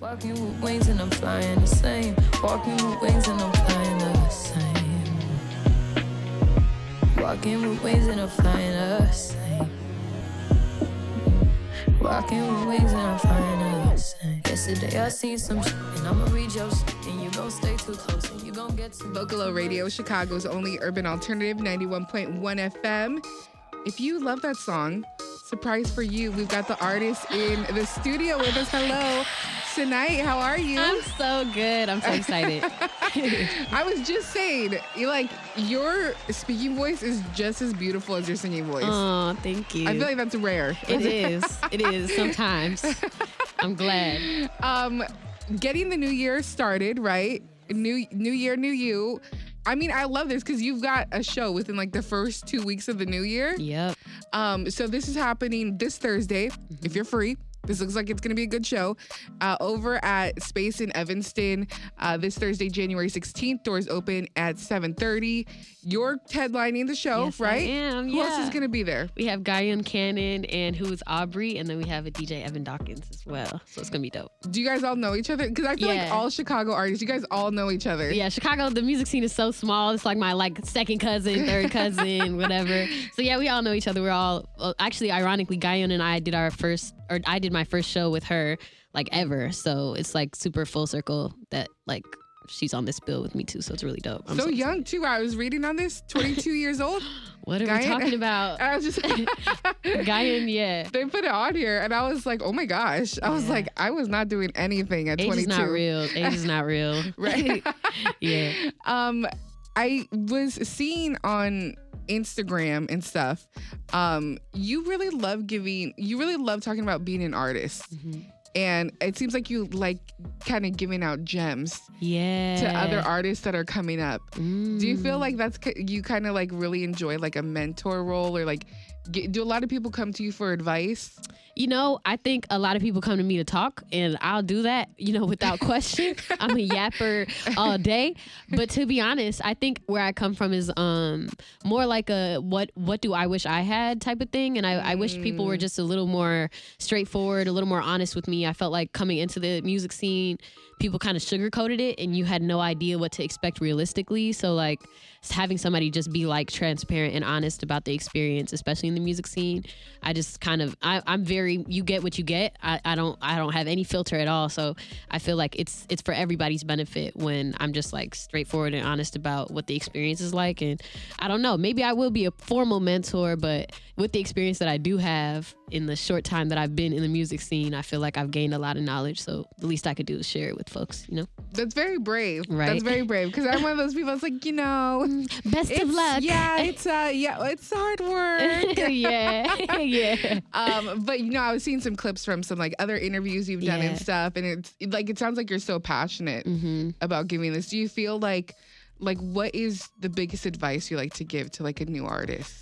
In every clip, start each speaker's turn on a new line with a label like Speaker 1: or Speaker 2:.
Speaker 1: Walking with wings and I'm flying the same. Walking with wings and I'm flying the same. Walking with wings and I'm flying the same. Walking with wings and I'm flying the same. Yesterday I seen some shit and I'ma read your shit and you gon' stay too close and you gon' get some.
Speaker 2: Vocalo Radio, Chicago's only urban alternative, 91.1 FM. If you love that song, surprise for you, we've got the artist in the studio with us. Hello, Sanait, how are you?
Speaker 3: I'm so good. I'm so excited.
Speaker 2: I was just saying, your speaking voice is just as beautiful as your singing voice.
Speaker 3: Oh, thank you.
Speaker 2: I feel like that's rare.
Speaker 3: It is. It is sometimes. I'm glad.
Speaker 2: Getting the new year started, right? New year, new you. I mean, I love this because you've got a show within the first 2 weeks of the new year.
Speaker 3: Yep.
Speaker 2: So this is happening this Thursday, if you're free. This looks like it's going to be a good show. Over at Space in Evanston, this Thursday, January 16th. Doors open at 7:30. You're headlining the show,
Speaker 3: Yes,
Speaker 2: right?
Speaker 3: I am,
Speaker 2: Who else
Speaker 3: yeah.
Speaker 2: is going to be there?
Speaker 3: We have Guyan Cannon and who's Aubrey, and then we have a DJ Evan Dawkins as well. So it's gonna be dope.
Speaker 2: Do you guys all know each other? Because I feel like
Speaker 3: Yeah.
Speaker 2: all Chicago artists, you guys all know each other.
Speaker 3: Yeah, Chicago, the music scene is so small. It's like my second cousin, third cousin, whatever. So yeah, we all know each other. We're all actually, ironically, Guyan and I did I did my first show with her ever. So it's super full circle that she's on this bill with me too. So it's really dope. I'm
Speaker 2: So young too. I was reading on this, 22 years old.
Speaker 3: What are we
Speaker 2: Guyan?
Speaker 3: talking about?
Speaker 2: I was just
Speaker 3: Guyan, yeah.
Speaker 2: they put it on here, and I was like, oh my gosh. I was like, I was not doing anything at
Speaker 3: Age
Speaker 2: 22.
Speaker 3: is not real. Age is not real.
Speaker 2: Right.
Speaker 3: Yeah.
Speaker 2: I was seeing on Instagram and stuff. You really love talking about being an artist.
Speaker 3: Mm-hmm.
Speaker 2: And it seems like you like kind of giving out gems
Speaker 3: Yeah.
Speaker 2: to other artists that are coming up.
Speaker 3: Mm.
Speaker 2: Do you feel like you kind of really enjoy a mentor role, or do a lot of people come to you for advice?
Speaker 3: I think a lot of people come to me to talk, and I'll do that, without question. I'm a yapper all day. But to be honest, I think where I come from is more like a what do I wish I had type of thing. And I wish people were just a little more straightforward, a little more honest with me. I felt like coming into the music scene, people kind of sugarcoated it, and you had no idea what to expect realistically. So having somebody just be transparent and honest about the experience, especially in the music scene, I just I'm very, you get what you get. I don't have any filter at all. So I feel like it's for everybody's benefit when I'm just straightforward and honest about what the experience is like. And I don't know, maybe I will be a formal mentor, but with the experience that I do have in the short time that I've been in the music scene, I feel like I've gained a lot of knowledge. So the least I could do is share it with folks,
Speaker 2: That's very brave.
Speaker 3: Right.
Speaker 2: That's very brave. Because I'm one of those people that's
Speaker 3: Best of luck.
Speaker 2: Yeah, it's hard work.
Speaker 3: Yeah. Yeah.
Speaker 2: But I was seeing some clips from some other interviews you've done and stuff, and it sounds like you're so passionate about giving this. Do you feel like what is the biggest advice you like to give to a new artist?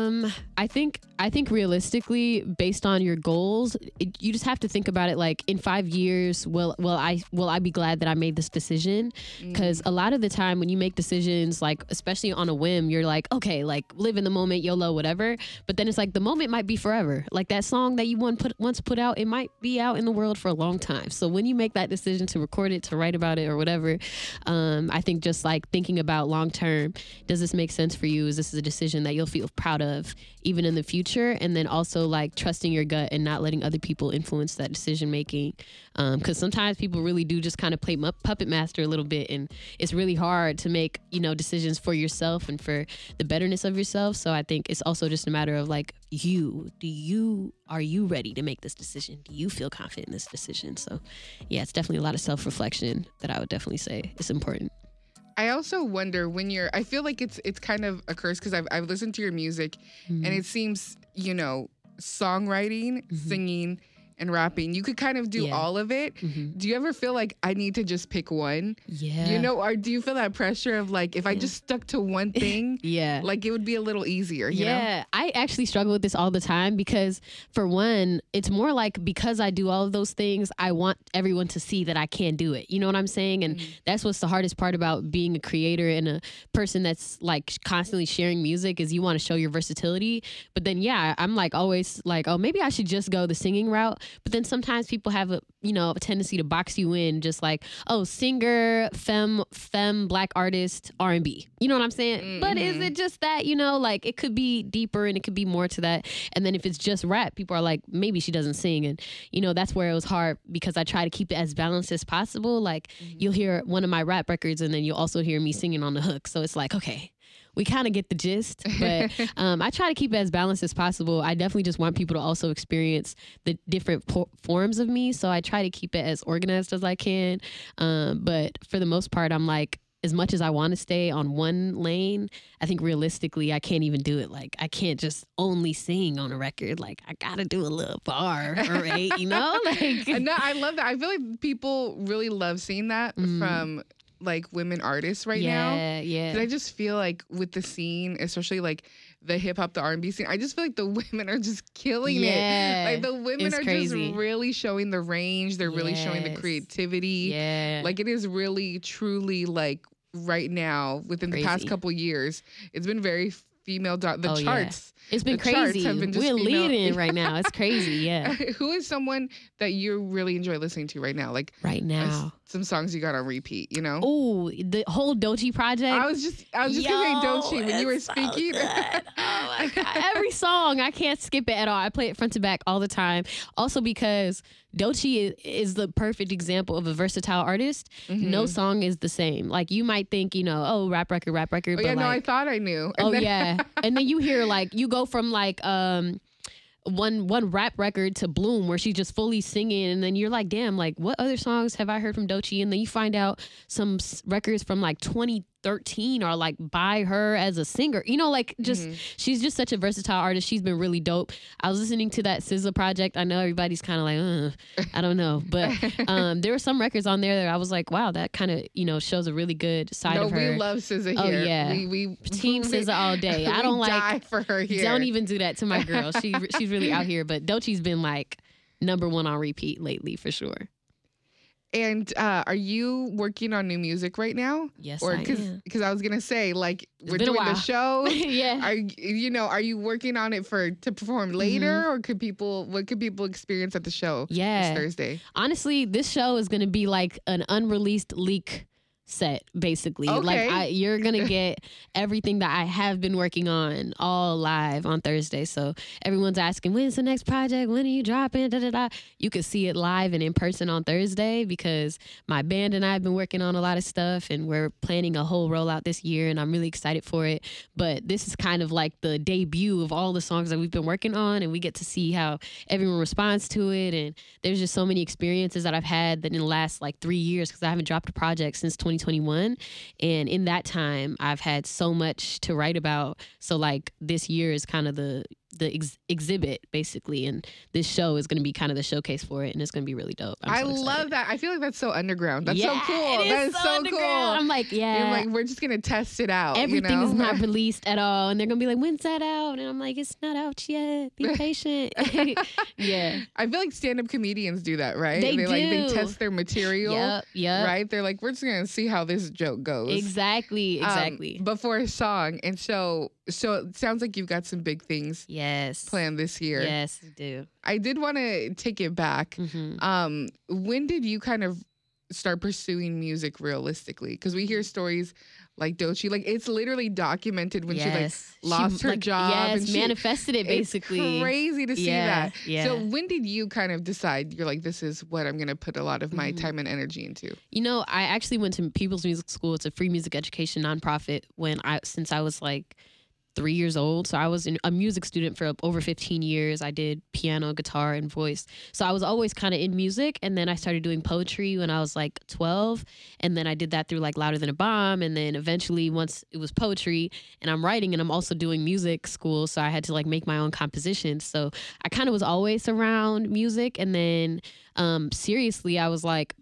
Speaker 3: I think realistically, based on your goals, you just have to think about it in 5 years, will I be glad that I made this decision? Because a lot of the time when you make decisions, especially on a whim, you're okay, live in the moment, YOLO, whatever. But then it's the moment might be forever. That song that you once put out, it might be out in the world for a long time. So when you make that decision to record it, to write about it or whatever, I think just thinking about long term, does this make sense for you? Is this a decision that you'll feel proud of even in the future? And then also trusting your gut and not letting other people influence that decision making, because sometimes people really do just kind of play puppet master a little bit, and it's really hard to make decisions for yourself and for the betterness of yourself. So I think it's also just a matter of are you ready to make this decision? Do you feel confident in this decision? So yeah, it's definitely a lot of self-reflection that I would definitely say is important.
Speaker 2: I also wonder I feel like it's kind of a curse because I've listened to your music and it seems, songwriting, singing, and rapping, you could kind of do all of it. Do you ever feel like I need to just pick one?
Speaker 3: Yeah.
Speaker 2: Or do you feel that pressure of if I just stuck to one thing, it would be a little easier, you know?
Speaker 3: I actually struggle with this all the time because for one, it's more because I do all of those things, I want everyone to see that I can do it. You know what I'm saying? And that's what's the hardest part about being a creator and a person that's constantly sharing music is you want to show your versatility. But then, I'm always oh, maybe I should just go the singing route. But then sometimes people have a tendency to box you in, just like, oh, singer, femme, black artist, R&B. You know what I'm saying?
Speaker 2: Mm-hmm.
Speaker 3: But is it just that? Like it could be deeper and it could be more to that. And then if it's just rap, people are like, maybe she doesn't sing. And that's where it was hard, because I try to keep it as balanced as possible. Like you'll hear one of my rap records and then you'll also hear me singing on the hook. So it's like, okay, we kind of get the gist, but I try to keep it as balanced as possible. I definitely just want people to also experience the different forms of me. So I try to keep it as organized as I can. But for the most part, I'm like, as much as I want to stay on one lane, I think realistically, I can't even do it. Like, I can't just only sing on a record. Like, I got to do a little bar or 8, Like,
Speaker 2: no, I love that. I feel like people really love seeing that from like women artists right now.
Speaker 3: Yeah.
Speaker 2: 'Cause I just feel like with the scene, especially like the hip hop, the R&B scene, I just feel like the women are just killing it. Like the women
Speaker 3: it's
Speaker 2: are
Speaker 3: crazy.
Speaker 2: just really showing the range. They're really showing the
Speaker 3: Yes.
Speaker 2: creativity.
Speaker 3: Yeah.
Speaker 2: Like it is really, truly like right now within the past
Speaker 3: Crazy.
Speaker 2: couple years, it's been very female. The
Speaker 3: Oh, yeah.
Speaker 2: charts.
Speaker 3: It's been
Speaker 2: the charts
Speaker 3: crazy.
Speaker 2: have been just
Speaker 3: We're
Speaker 2: female.
Speaker 3: leading right now. It's crazy. Yeah.
Speaker 2: Who is someone that you really enjoy listening to right now? Like
Speaker 3: Right now.
Speaker 2: some songs you got on repeat,
Speaker 3: Oh, the whole Doechii project.
Speaker 2: I was just gonna say Doechii when you were
Speaker 3: it's so
Speaker 2: speaking.
Speaker 3: good. Oh my God. Every song, I can't skip it at all. I play it front to back all the time. Also because Doechii is the perfect example of a versatile artist. No song is the same. Like you might think, rap record.
Speaker 2: Oh
Speaker 3: but
Speaker 2: yeah, no, I
Speaker 3: like,
Speaker 2: thought I knew. And
Speaker 3: oh
Speaker 2: then-
Speaker 3: yeah. And then you hear like, you go from like, one rap record to Bloom where she's just fully singing, and then you're like, damn, like what other songs have I heard from Doechii? And then you find out some records from like 2013 are like by her as a singer, like just she's just such a versatile artist. She's been really dope. I was listening to that SZA project. I know everybody's kind of like I don't know, but there were some records on there that I was like, wow, that kind of shows a really good side
Speaker 2: No,
Speaker 3: of her.
Speaker 2: we love SZA
Speaker 3: Oh,
Speaker 2: here.
Speaker 3: yeah.
Speaker 2: We
Speaker 3: Team SZA all day. I don't
Speaker 2: we
Speaker 3: like
Speaker 2: die for her here.
Speaker 3: Don't even do that to my girl. She's really out here. But Doechii's been like #1 on repeat lately for sure.
Speaker 2: And are you working on new music right now?
Speaker 3: Yes,
Speaker 2: Or
Speaker 3: I am.
Speaker 2: because I was gonna say like we're
Speaker 3: been a
Speaker 2: doing the
Speaker 3: while.
Speaker 2: show.
Speaker 3: Yeah.
Speaker 2: Are you working on it to perform later, or what could people experience at the show?
Speaker 3: Yeah.
Speaker 2: This Thursday.
Speaker 3: Honestly, this show is going to be like an unreleased leak set, basically. Like
Speaker 2: Okay.
Speaker 3: you're gonna get everything that I have been working on all live on Thursday. So everyone's asking, when's the next project? When are you dropping? Da, da, da. You could see it live and in person on Thursday, because my band and I have been working on a lot of stuff, and we're planning a whole rollout this year, and I'm really excited for it. But this is kind of like the debut of all the songs that we've been working on, and we get to see how everyone responds to it. And there's just so many experiences that I've had that in the last like 3 years, because I haven't dropped a project since 2021. And in that time, I've had so much to write about. So like this year is kind of the exhibit, basically. And this show is going to be kind of the showcase for it. And it's going to be really dope.
Speaker 2: I
Speaker 3: I'm so excited.
Speaker 2: love that. I feel like that's so underground. That's so
Speaker 3: Yeah,
Speaker 2: cool.
Speaker 3: it
Speaker 2: That
Speaker 3: is
Speaker 2: is so
Speaker 3: underground.
Speaker 2: cool.
Speaker 3: I'm like, yeah.
Speaker 2: You're like, we're just gonna test it out.
Speaker 3: Everything is
Speaker 2: you know?
Speaker 3: not released at all. And they're going to be like, when's that out? And I'm like, it's not out yet. Be patient. Yeah.
Speaker 2: I feel like stand-up comedians do that, right?
Speaker 3: They
Speaker 2: like they
Speaker 3: do.
Speaker 2: test their material.
Speaker 3: Yep.
Speaker 2: Right? They're like, we're just gonna see how this joke goes.
Speaker 3: Exactly.
Speaker 2: Before a song. And so it sounds like you've got some big things
Speaker 3: Yes.
Speaker 2: planned this year.
Speaker 3: Yes, I do.
Speaker 2: I did want to take it back.
Speaker 3: Mhm.
Speaker 2: When did you kind of start pursuing music realistically? Because we hear stories like Doechii, like it's literally documented when she lost her job.
Speaker 3: Yes,
Speaker 2: and she
Speaker 3: manifested it basically.
Speaker 2: It's crazy to see that.
Speaker 3: Yeah.
Speaker 2: So when did you kind of decide you're like, this is what I'm going to put a lot of my time and energy into?
Speaker 3: I actually went to People's Music School. It's a free music education nonprofit since I was like 3 years old. So I was a music student for over 15 years. I did piano, guitar, and voice. So I was always kind of in music. And then I started doing poetry when I was like 12. And then I did that through like Louder Than a Bomb. And then eventually once it was poetry and I'm writing and I'm also doing music school. So I had to like make my own compositions. So I kind of was always around music. And then seriously, I was like,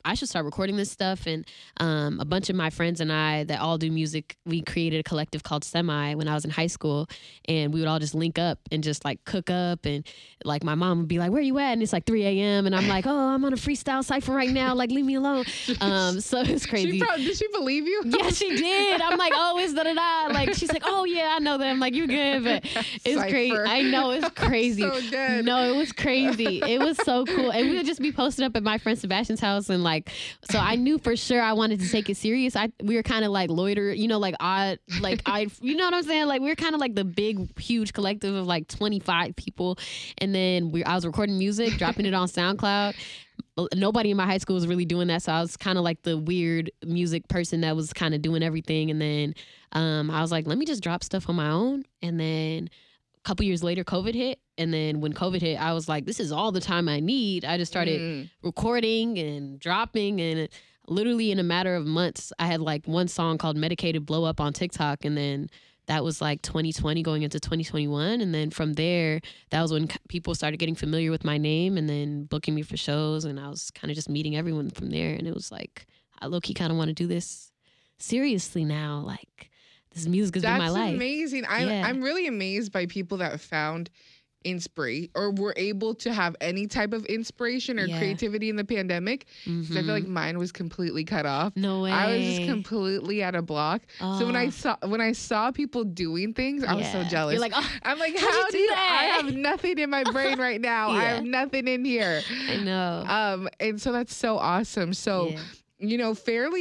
Speaker 3: I should start recording this stuff. And a bunch of my friends and I that all do music, we created a collective called Semi when I was in high school, and we would all just link up and just like cook up, and like my mom would be like, "Where you at?" And it's like 3 a.m. and I'm like, "Oh, I'm on a freestyle cypher right now. Like, leave me alone." So it's crazy.
Speaker 2: Did she believe you?
Speaker 3: Yeah, she did. I'm like, "Oh, it's da-da-da." Like, she's like, "Oh yeah, I know that." I'm like, "You good?" But it's
Speaker 2: Cypher.
Speaker 3: crazy. I know, it's crazy.
Speaker 2: So good.
Speaker 3: No, it was crazy. It was so cool. And we would just be posted up at my friend Sebastian's house, and like, so I knew for sure I wanted to take it serious. We were kind of like loiter, you know, like odd, like you know what I'm saying? Like, we were kind of like the big, huge collective of like 25 people. And then I was recording music, dropping it on SoundCloud. Nobody in my high school was really doing that, so I was kind of like the weird music person that was kind of doing everything. And then I was like, let me just drop stuff on my own. And then a couple years later, COVID hit. And then when COVID hit, I was like, this is all the time I need. I just started recording and dropping, and literally in a matter of months, I had like one song called Medicated blow up on TikTok. And then that was like 2020 going into 2021. And then from there, that was when people started getting familiar with my name and then booking me for shows. And I was kind of just meeting everyone from there. And it was like, I low-key kind of want to do this seriously now. Like, this music has been my life.
Speaker 2: That's amazing. I'm really amazed by people that found inspiration or were able to have any type of inspiration or creativity in the pandemic. Mm-hmm. I feel like mine was completely cut off.
Speaker 3: No way.
Speaker 2: I was just completely at a block. Oh. So when I saw people doing things, I was so jealous.
Speaker 3: You're like, oh,
Speaker 2: I'm like, how do I have nothing in my brain right now? I have nothing in here.
Speaker 3: I know.
Speaker 2: And so that's so awesome. So, you know,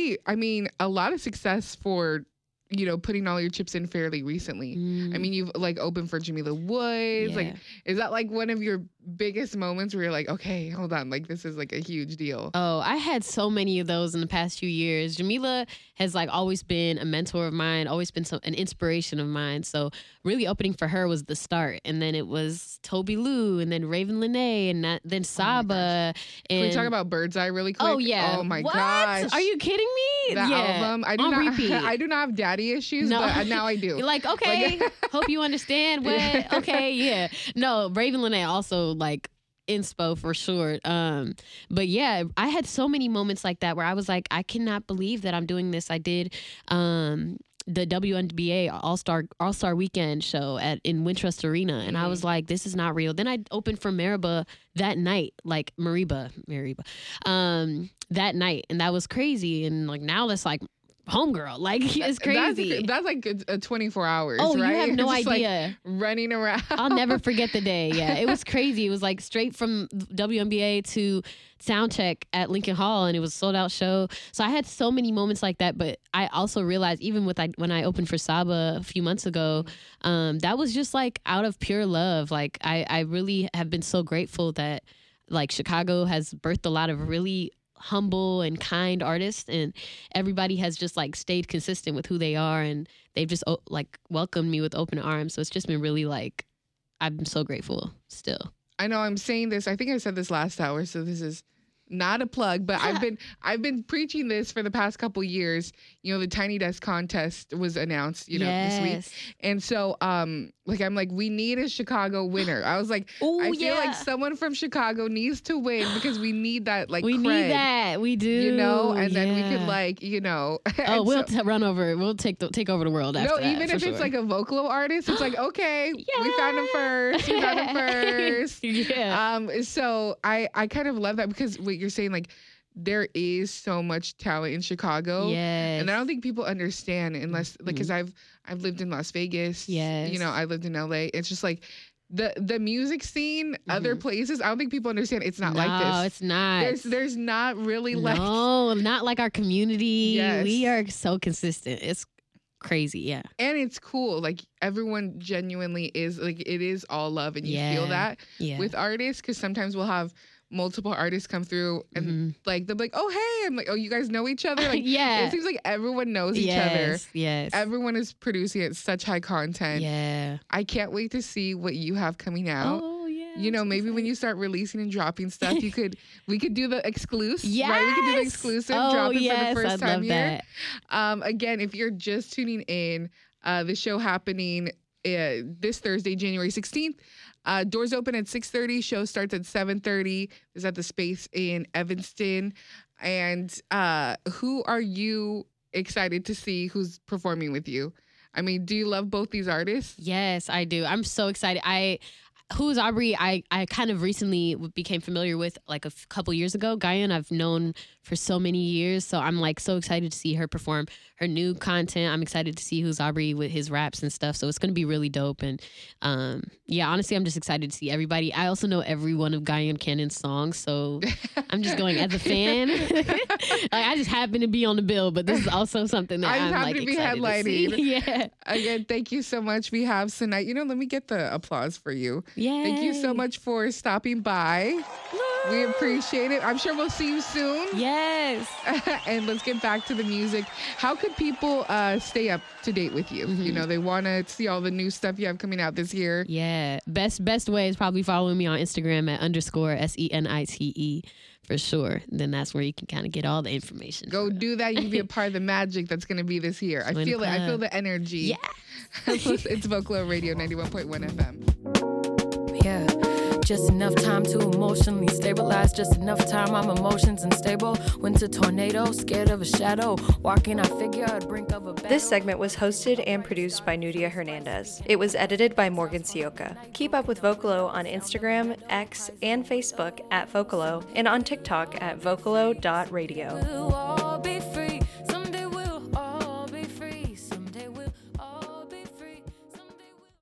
Speaker 2: a lot of success for, you know, putting all your chips in fairly recently. I mean, you've like opened for Jamila Woods. Like, is that like one of your biggest moments where you're like, okay, hold on, like this is like a huge deal?
Speaker 3: Oh, I had so many of those in the past few years. Jamila has like always been a mentor of mine, always been an inspiration of mine. So really opening for her was the start. And then it was Toby Lou, and then Raven Lene, and then Saba.
Speaker 2: Can we talk about Bird's Eye really quick?
Speaker 3: Oh yeah.
Speaker 2: Oh my
Speaker 3: what?
Speaker 2: gosh.
Speaker 3: Are you kidding me?
Speaker 2: That album. I do not have daddy issues, but now I do.
Speaker 3: Like, okay, hope you understand what, okay, yeah. No, Raven Lene also like inspo for sure. But yeah, I had so many moments like that where I was like, I cannot believe that I'm doing this. I did the WNBA All-Star Weekend show in Wintrust Arena, and I was like, this is not real. Then I opened for Mariba that night, like Mariba, that night, and that was crazy. And like now that's like homegirl, like it's crazy.
Speaker 2: That's like a 24 hours.
Speaker 3: Oh,
Speaker 2: right?
Speaker 3: You have no idea.
Speaker 2: Like running around.
Speaker 3: I'll never forget the day. Yeah, it was crazy. It was like straight from WNBA to soundcheck at Lincoln Hall, and it was a sold out show. So I had so many moments like that. But I also realized, even when I opened for Saba a few months ago, that was just like out of pure love. Like I really have been so grateful that like Chicago has birthed a lot of really humble and kind artists, and everybody has just like stayed consistent with who they are, and they've just like welcomed me with open arms. So it's just been really like, I'm so grateful still.
Speaker 2: I know I'm saying this, I think I said this last hour, so this is not a plug, but I've been preaching this for the past couple years. You know, the Tiny Desk contest was announced, you know, this week. And so like I'm like, we need a Chicago winner. I was like, I feel like someone from Chicago needs to win because we need that like
Speaker 3: we
Speaker 2: cred,
Speaker 3: need that. We do.
Speaker 2: You know, and then we could like, you know.
Speaker 3: Oh, we'll run over. We'll take over the world after that.
Speaker 2: No, even if it's like a Vocalo artist, it's like, okay, we found him first. We found him first. So I kind of love that because what you're saying, like, there is so much talent in Chicago.
Speaker 3: Yes.
Speaker 2: And I don't think people understand unless like, because I've lived in Las Vegas.
Speaker 3: Yes.
Speaker 2: You know, I lived in LA. It's just like the music scene, other places, I don't think people understand it's not like this.
Speaker 3: No, it's not.
Speaker 2: There's not really like.
Speaker 3: No, not like our community.
Speaker 2: Yes.
Speaker 3: We are so consistent. It's crazy. Yeah.
Speaker 2: And it's cool. Like everyone genuinely is like, it is all love. And you feel that with artists, because sometimes we'll have multiple artists come through and like they'll be like, oh hey, I'm like, oh, you guys know each other? Like it seems like everyone knows each other.
Speaker 3: Yes.
Speaker 2: Everyone is producing at such high content.
Speaker 3: Yeah.
Speaker 2: I can't wait to see what you have coming out.
Speaker 3: Oh yeah.
Speaker 2: You know, maybe when you start releasing and dropping stuff, we could do the exclusive.
Speaker 3: Yes.
Speaker 2: Right? We could do the exclusive dropping for the first time here.
Speaker 3: That.
Speaker 2: Again, if you're just tuning in, the show happening this Thursday, January 16th. Doors open at 6:30. Show starts at 7:30. Is at the Space in Evanston. And who are you excited to see who's performing with you? I mean, do you love both these artists?
Speaker 3: Yes, I do. I'm so excited. Who's Aubrey? I kind of recently became familiar with like a couple years ago. Guyan I've known for so many years, so I'm like so excited to see her perform her new content. I'm excited to see Who's Aubrey with his raps and stuff. So it's gonna be really dope. And yeah, honestly, I'm just excited to see everybody. I also know every one of Guyan Cannon's songs, so I'm just going as a fan. Like, I just happen to be on the bill, but this is also something that I'm like excited to see. Yeah.
Speaker 2: Again, thank you so much. We have Sanai. You know, let me get the applause for you.
Speaker 3: Yeah.
Speaker 2: Thank you so much for stopping by. We appreciate it. I'm sure we'll see you soon.
Speaker 3: Yes.
Speaker 2: And let's get back to the music. How could people stay up to date with you? You know, they want to see all the new stuff you have coming out this year.
Speaker 3: Yeah. Best way is probably following me on Instagram at _SENITE for sure. Then that's where you can kind of get all the information.
Speaker 2: Go do that. You can be a part of the magic that's going to be this year. I feel it. I feel the energy.
Speaker 3: Yeah.
Speaker 2: It's Vocalo Radio 91.1 FM.
Speaker 1: Yeah, just enough time to emotionally stabilize. Just enough time, I'm emotions unstable. Winter tornado, scared of a shadow. Walking, I figure I'd brink of a battle.
Speaker 4: This segment was hosted and produced by Nudia Hernandez. It was edited by Morgan Sioka. Keep up with Vocalo on Instagram, X, and Facebook at Vocalo, and on TikTok at vocalo.radio.
Speaker 1: We'll all be free.